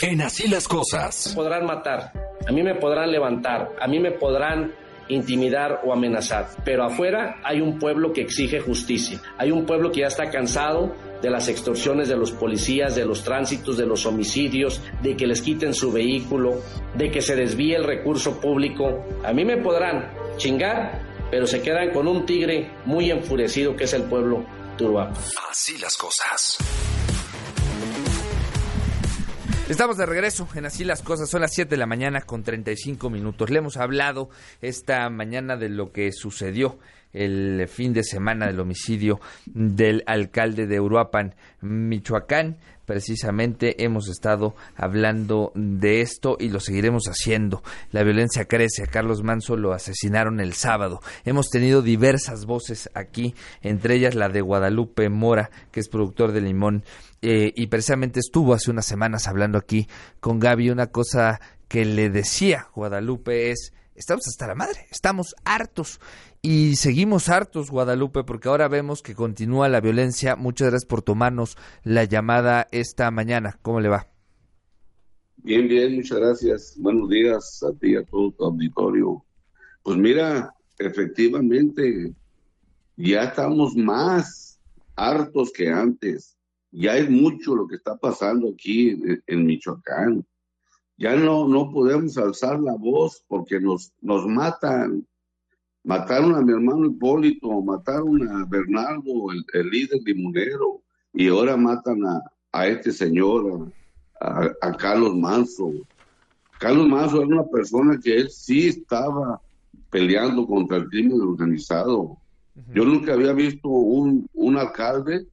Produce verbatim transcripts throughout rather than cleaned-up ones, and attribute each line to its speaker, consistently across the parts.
Speaker 1: En Así las Cosas.
Speaker 2: Me podrán matar, a mí me podrán levantar, a mí me podrán intimidar o amenazar, pero afuera hay un pueblo que exige justicia, hay un pueblo que ya está cansado de las extorsiones de los policías, de los tránsitos, de los homicidios, de que les quiten su vehículo, de que se desvíe el recurso público. A mí me podrán chingar, pero se quedan con un tigre muy enfurecido que es el pueblo de Uruapan.
Speaker 1: Así las cosas.
Speaker 3: Estamos de regreso en Así las Cosas, son las siete de la mañana con treinta y cinco minutos. Le hemos hablado esta mañana de lo que sucedió el fin de semana del homicidio del alcalde de Uruapan, Michoacán. Precisamente hemos estado hablando de esto y lo seguiremos haciendo. La violencia crece. A Carlos Manso lo asesinaron el sábado. Hemos tenido diversas voces aquí, entre ellas la de Guadalupe Mora, que es productor de Limón, eh, y precisamente estuvo hace unas semanas hablando aquí con Gaby. Una cosa que le decía Guadalupe es: estamos hasta la madre, estamos hartos. Y seguimos hartos, Guadalupe, porque ahora vemos que continúa la violencia. Muchas gracias por tomarnos la llamada esta mañana. ¿Cómo le va?
Speaker 4: Bien, bien, muchas gracias. Buenos días a ti y a todo tu auditorio. Pues mira, efectivamente, ya estamos más hartos que antes. Ya es mucho lo que está pasando aquí en, en Michoacán. Ya no, no podemos alzar la voz porque nos, nos matan. Mataron a mi hermano Hipólito, mataron a Bernardo, el, el líder limonero, y ahora matan a, a este señor, a, a, a Carlos Manso. Carlos Manso era una persona que él sí estaba peleando contra el crimen organizado. Uh-huh. Yo nunca había visto un, un alcalde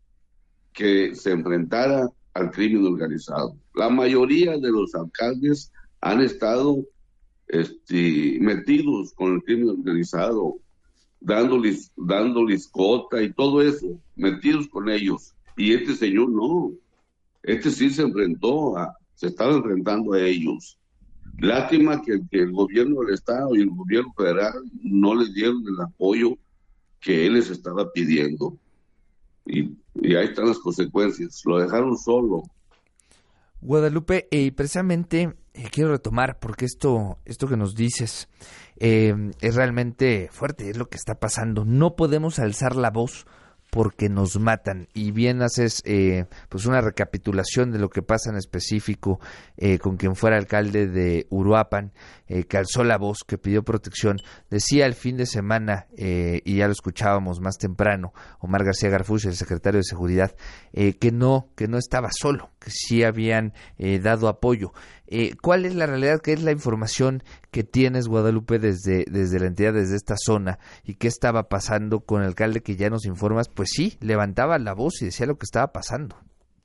Speaker 4: que se enfrentara al crimen organizado. La mayoría de los alcaldes han estado Este, metidos con el crimen organizado, dándoles, dándoles cota y todo eso, metidos con ellos. Y este señor no, este sí se enfrentó, a, se estaba enfrentando a ellos. Lástima que, que el gobierno del estado y el gobierno federal no les dieron el apoyo que él les estaba pidiendo. Y, y ahí están las consecuencias, lo dejaron solo.
Speaker 3: Guadalupe, y eh, precisamente eh, quiero retomar, porque esto esto que nos dices eh, es realmente fuerte, es lo que está pasando. No podemos alzar la voz porque nos matan. Y bien haces eh, pues una recapitulación de lo que pasa en específico eh, con quien fuera alcalde de Uruapan, eh, que alzó la voz, que pidió protección. Decía el fin de semana, eh, y ya lo escuchábamos más temprano, Omar García Garfuch, el secretario de Seguridad, eh, que no que no estaba solo, que sí habían eh, dado apoyo. Eh, ¿Cuál es la realidad? ¿Qué es la información que tienes, Guadalupe, desde, desde la entidad, desde esta zona? ¿Y qué estaba pasando con el alcalde que ya nos informas? Pues sí, levantaba la voz y decía lo que estaba pasando.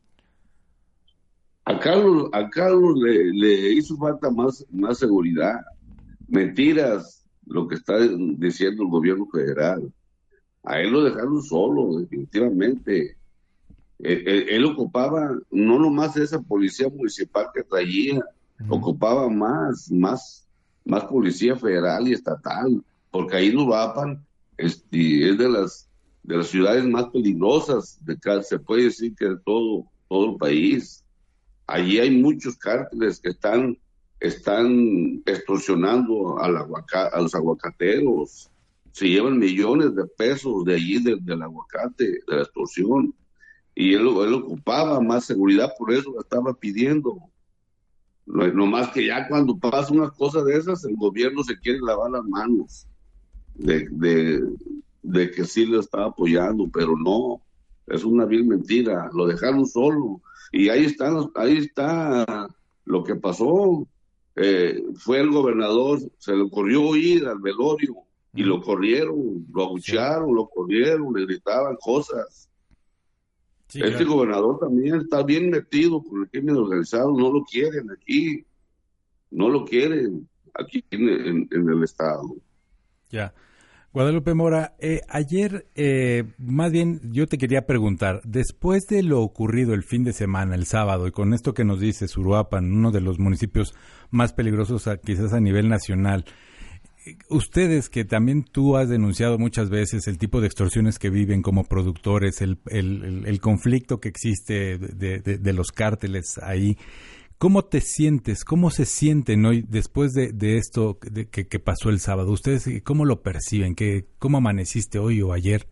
Speaker 4: A Carlos, a Carlos le, le hizo falta más, más seguridad. Mentiras, lo que está diciendo el gobierno federal. A él lo dejaron solo, definitivamente. Él, él, él ocupaba no nomás esa policía municipal que traía, uh-huh. ocupaba más, más, más policía federal y estatal, porque ahí en Uruapan este, es de las de las ciudades más peligrosas, de se puede decir que de todo, todo el país. Allí hay muchos cárteles que están, están extorsionando a, la, a los aguacateros, se llevan millones de pesos de allí de, del aguacate, de la extorsión. Y él, él ocupaba más seguridad, por eso la estaba pidiendo. No, no más que ya cuando pasa unas cosas de esas, el gobierno se quiere lavar las manos de, de, de que sí lo estaba apoyando, pero no, es una vil mentira, lo dejaron solo. Y ahí está, ahí está lo que pasó. Eh, fue el gobernador, se le ocurrió ir al velorio y lo corrieron, lo abuchearon, lo corrieron, le gritaban cosas. Sí, este claro. Gobernador también está bien metido con el crimen organizado, no lo quieren aquí, no lo quieren aquí en, en, en el estado.
Speaker 5: Ya. Guadalupe Mora, eh, ayer, eh, más bien yo te quería preguntar, después de lo ocurrido el fin de semana, el sábado, y con esto que nos dices, Uruapan, uno de los municipios más peligrosos a, quizás a nivel nacional, ustedes que también tú has denunciado muchas veces el tipo de extorsiones que viven como productores, el, el, el, el conflicto que existe de, de, de los cárteles ahí, ¿Cómo te sientes? ¿Cómo se sienten hoy después de, de esto de que, que pasó el sábado? ¿Ustedes cómo lo perciben? ¿Qué, ¿Cómo amaneciste hoy o ayer?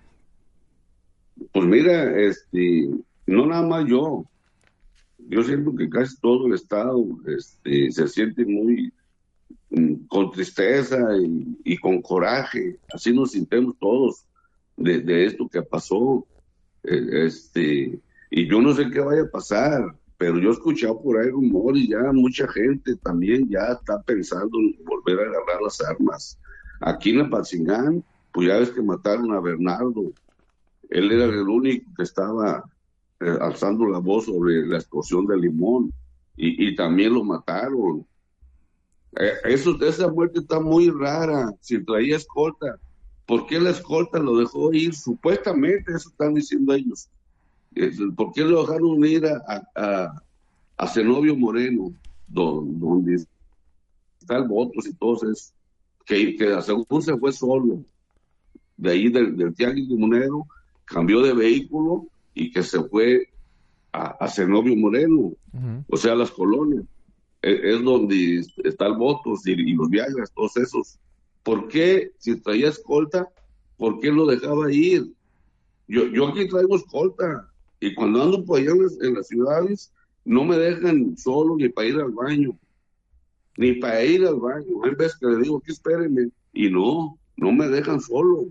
Speaker 4: Pues mira, este, no nada más yo. Yo siento que casi todo el Estado este, se siente muy mm, con tristeza y, y con coraje. Así nos sintemos todos de, de esto que pasó. Eh, este, y yo no sé qué vaya a pasar, pero yo he escuchado por ahí rumores y ya mucha gente también ya está pensando en volver a agarrar las armas. Aquí en Apatzingán, pues ya ves que mataron a Bernardo. Él era el único que estaba eh, alzando la voz sobre la explosión de Limón y, y también lo mataron. Eh, eso, esa muerte está muy rara. Si traía escolta, ¿por qué la escolta lo dejó ir? Supuestamente, eso están diciendo ellos. ¿Por qué lo dejaron ir a, a, a Zenobio Moreno, don, donde está el Votos y todo eso? Que, que según se fue solo, de ahí del, del Tianguis Limonero, cambió de vehículo y que se fue a, a Zenobio Moreno, uh-huh. O sea, las colonias. Es, es donde está el Votos y, y los Viagras, todos esos. ¿Por qué, si traía escolta, por qué lo dejaba ir? Yo, yo aquí traigo escolta. Y cuando ando por allá en las, en las ciudades, no me dejan solo ni para ir al baño, ni para ir al baño. Hay veces que le digo, aquí espérenme, y no, no me dejan solo.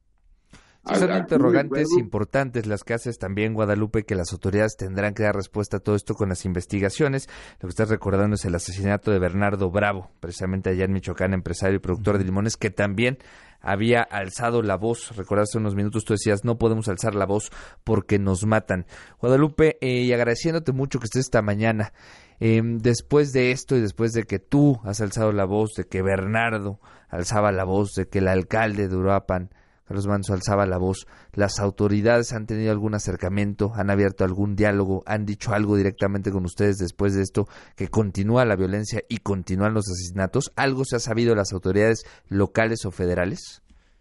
Speaker 3: Sí, son interrogantes importantes las que haces también, Guadalupe, que las autoridades tendrán que dar respuesta a todo esto con las investigaciones. Lo que estás recordando es el asesinato de Bernardo Bravo, precisamente allá en Michoacán, empresario y productor de limones, que también había alzado la voz. Recordaste unos minutos, tú decías, no podemos alzar la voz porque nos matan. Guadalupe, eh, y agradeciéndote mucho que estés esta mañana. Eh, después de esto y después de que tú has alzado la voz, de que Bernardo alzaba la voz, de que el alcalde de Uruapan, Carlos Manso, alzaba la voz, ¿las autoridades han tenido algún acercamiento, han abierto algún diálogo, han dicho algo directamente con ustedes después de esto, que continúa la violencia y continúan los asesinatos? ¿Algo se ha sabido de las autoridades locales o federales?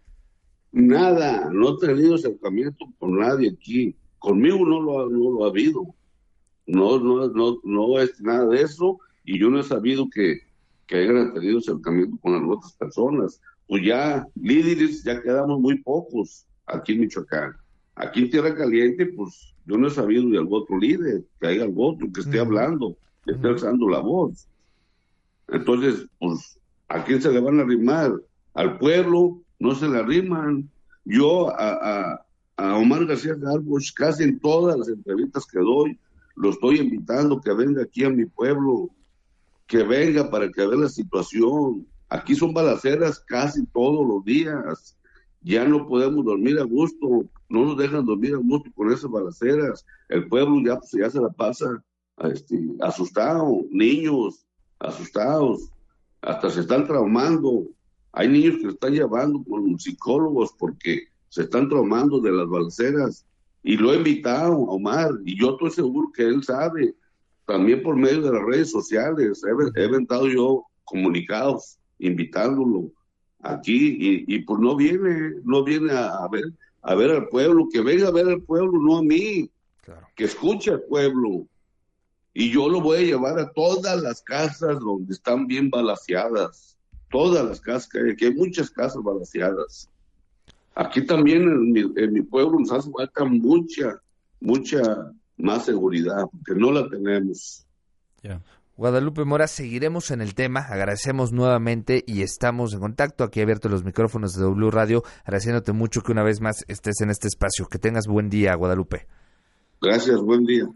Speaker 4: Nada, no he tenido acercamiento con nadie aquí. Conmigo no lo, no lo ha habido. No, no, no, no es nada de eso, y yo no he sabido que, que hayan tenido acercamiento con las otras personas. Pues ya líderes, ya quedamos muy pocos aquí en Michoacán. Aquí en Tierra Caliente, pues yo no he sabido de algún otro líder, que haya algún otro que esté uh-huh. hablando, que esté uh-huh. alzando la voz. Entonces, pues, ¿a quién se le van a arrimar? Al pueblo no se le arriman. Yo a, a, a Omar García Harfuch, casi en todas las entrevistas que doy, lo estoy invitando que venga aquí a mi pueblo, que venga para que vea la situación. Aquí son balaceras casi todos los días. Ya no podemos dormir a gusto, no nos dejan dormir a gusto con esas balaceras. El pueblo ya, pues, ya se la pasa este, asustado, niños asustados, hasta se están traumando. Hay niños que se están llevando con psicólogos porque se están traumando de las balaceras. Y lo he invitado a Omar, y yo estoy seguro que él sabe, también por medio de las redes sociales. He, he inventado yo comunicados invitándolo aquí, y, y pues no viene, no viene a, a ver a ver al pueblo, que venga a ver al pueblo, no a mí, claro. Que escuche al pueblo, y yo lo voy a llevar a todas las casas donde están bien balaceadas, todas las casas que hay, que hay muchas casas balaceadas. Aquí también en mi, en mi pueblo nos hace falta mucha, mucha más seguridad, porque no la tenemos.
Speaker 3: Yeah. Guadalupe Mora, seguiremos en el tema, agradecemos nuevamente y estamos en contacto, aquí abiertos los micrófonos de W Radio, agradeciéndote mucho que una vez más estés en este espacio. Que tengas buen día, Guadalupe.
Speaker 4: Gracias, buen día.